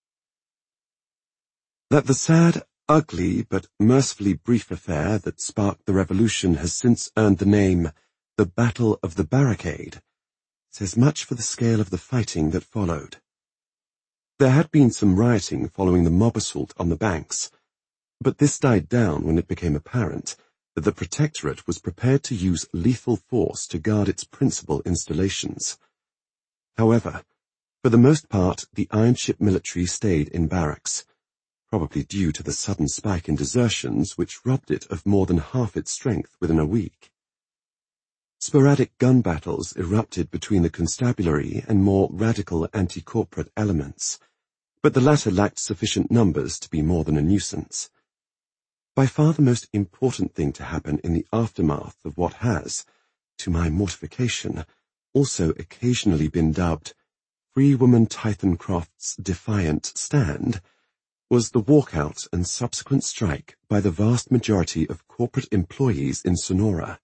That the sad, ugly, but mercifully brief affair that sparked the revolution has since earned the name, the Battle of the Barricade, says much for the scale of the fighting that followed. There had been some rioting following the mob assault on the banks, but this died down when it became apparent that the Protectorate was prepared to use lethal force to guard its principal installations. However, for the most part, the Ironship military stayed in barracks, probably due to the sudden spike in desertions which robbed it of more than half its strength within a week. Sporadic gun battles erupted between the constabulary and more radical anti-corporate elements, but the latter lacked sufficient numbers to be more than a nuisance. By far the most important thing to happen in the aftermath of what has, to my mortification, also occasionally been dubbed Free Woman Tythencroft's Defiant Stand, was the walkout and subsequent strike by the vast majority of corporate employees in Sonora.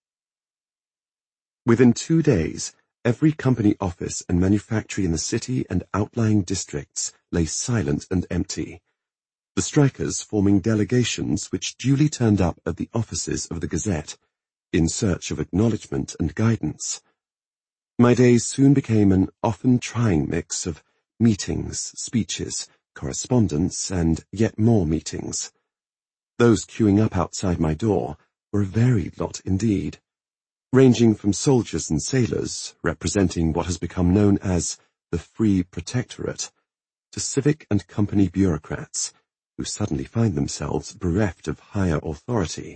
Within two days, every company office and manufactory in the city and outlying districts lay silent and empty, the strikers forming delegations which duly turned up at the offices of the Gazette, in search of acknowledgment and guidance. My days soon became an often trying mix of meetings, speeches, correspondence, and yet more meetings. Those queuing up outside my door were a varied lot indeed, ranging from soldiers and sailors, representing what has become known as the Free Protectorate, to civic and company bureaucrats, who suddenly find themselves bereft of higher authority.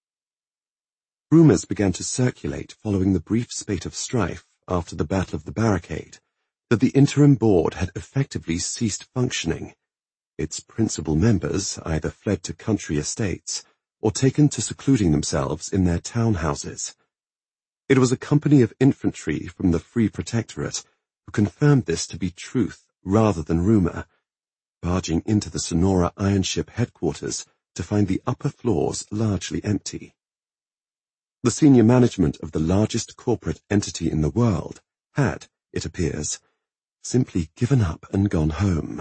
Rumours began to circulate following the brief spate of strife after the Battle of the Barricade that the interim board had effectively ceased functioning. Its principal members either fled to country estates or taken to secluding themselves in their townhouses. It was a company of infantry from the Free Protectorate who confirmed this to be truth rather than rumour, barging into the Sonora Ironship headquarters to find the upper floors largely empty. The senior management of the largest corporate entity in the world had, it appears, simply given up and gone home.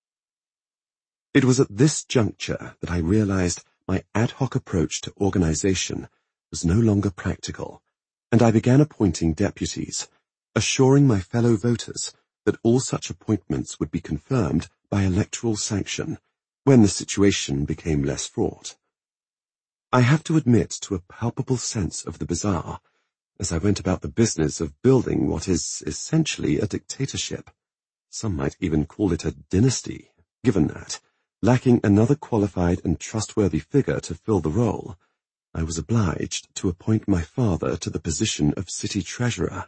It was at this juncture that I realized my ad hoc approach to organization was no longer practical, and I began appointing deputies, assuring my fellow voters that all such appointments would be confirmed by electoral sanction when the situation became less fraught. I have to admit to a palpable sense of the bizarre, as I went about the business of building what is essentially a dictatorship. Some might even call it a dynasty, given that, lacking another qualified and trustworthy figure to fill the role, I was obliged to appoint my father to the position of city treasurer.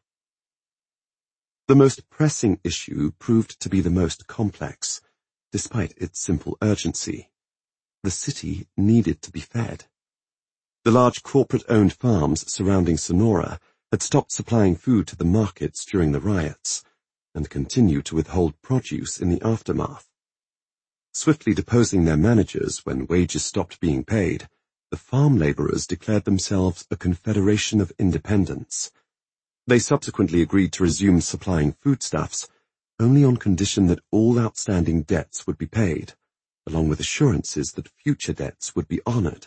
The most pressing issue proved to be the most complex, despite its simple urgency. The city needed to be fed. The large corporate-owned farms surrounding Sonora had stopped supplying food to the markets during the riots, and continued to withhold produce in the aftermath. Swiftly deposing their managers when wages stopped being paid, the farm laborers declared themselves a confederation of independents. They subsequently agreed to resume supplying foodstuffs, only on condition that all outstanding debts would be paid, along with assurances that future debts would be honored.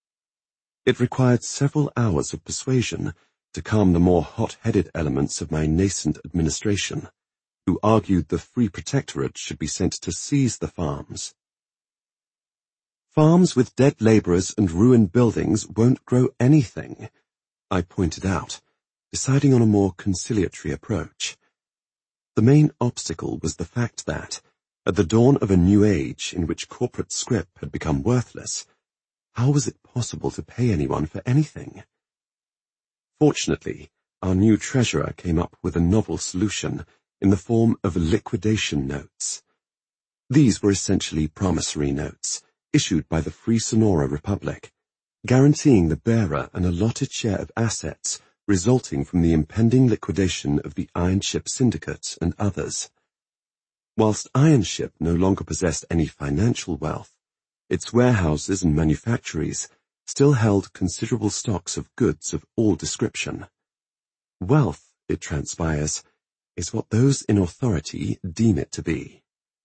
It required several hours of persuasion to calm the more hot-headed elements of my nascent administration, who argued the Free Protectorate should be sent to seize the farms. Farms with dead laborers and ruined buildings won't grow anything, I pointed out, deciding on a more conciliatory approach. The main obstacle was the fact that, at the dawn of a new age in which corporate scrip had become worthless, how was it possible to pay anyone for anything? Fortunately, our new treasurer came up with a novel solution in the form of liquidation notes. These were essentially promissory notes, issued by the Free Sonora Republic, guaranteeing the bearer an allotted share of assets resulting from the impending liquidation of the Iron Ship Syndicate and others. Whilst Iron Ship no longer possessed any financial wealth, its warehouses and manufactories still held considerable stocks of goods of all description. Wealth, it transpires, is what those in authority deem it to be.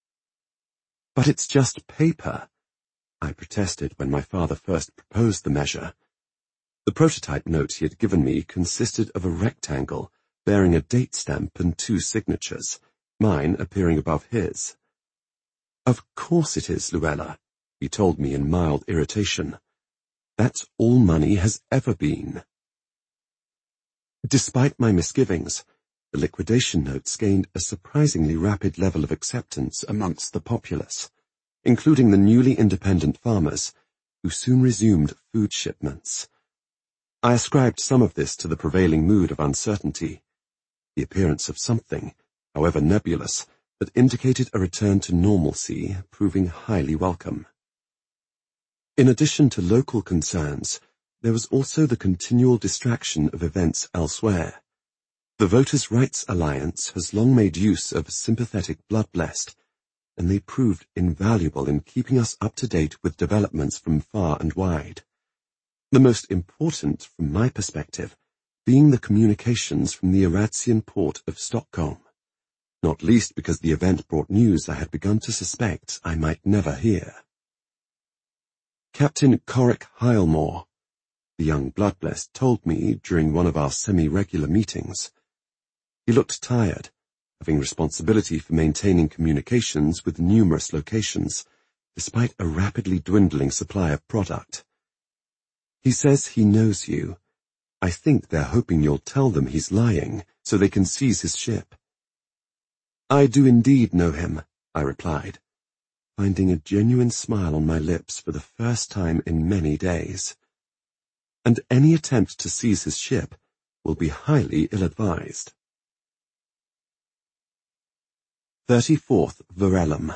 But it's just paper, I protested when my father first proposed the measure. The prototype note he had given me consisted of a rectangle bearing a date stamp and two signatures, mine appearing above his. Of course it is, Luella, he told me in mild irritation. That's all money has ever been. Despite my misgivings, the liquidation notes gained a surprisingly rapid level of acceptance amongst the populace, including the newly independent farmers, who soon resumed food shipments. I ascribed some of this to the prevailing mood of uncertainty, the appearance of something, however nebulous, that indicated a return to normalcy proving highly welcome. In addition to local concerns, there was also the continual distraction of events elsewhere. The Voters' Rights Alliance has long made use of sympathetic blood-blessed, and they proved invaluable in keeping us up to date with developments from far and wide. The most important, from my perspective, being the communications from the Irazian port of Stockholm, not least because the event brought news I had begun to suspect I might never hear. Captain Corrick Hilemore, the young bloodblessed, told me during one of our semi-regular meetings. He looked tired, having responsibility for maintaining communications with numerous locations, despite a rapidly dwindling supply of product. He says he knows you. I think they're hoping you'll tell them he's lying, so they can seize his ship. I do indeed know him, I replied, finding a genuine smile on my lips for the first time in many days. And any attempt to seize his ship will be highly ill-advised. thirty-fourth Varellum.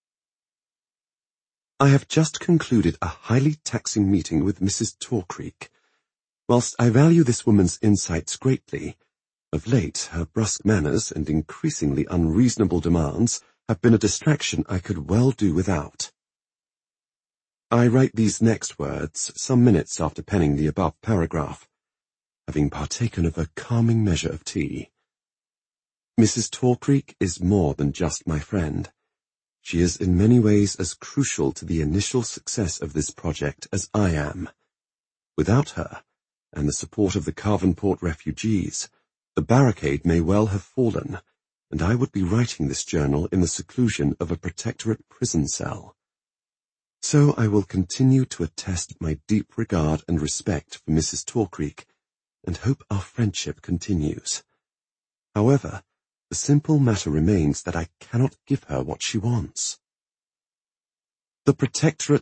I have just concluded a highly taxing meeting with Missus Torcreek. Whilst I value this woman's insights greatly, of late her brusque manners and increasingly unreasonable demands have been a distraction I could well do without. I write these next words some minutes after penning the above paragraph, having partaken of a calming measure of tea. Missus Torcreek is more than just my friend. She is in many ways as crucial to the initial success of this project as I am. Without her, and the support of the Carvenport refugees, the barricade may well have fallen, and I would be writing this journal in the seclusion of a protectorate prison cell. So I will continue to attest my deep regard and respect for Missus Torcreek, and hope our friendship continues. However, the simple matter remains that I cannot give her what she wants. The Protectorate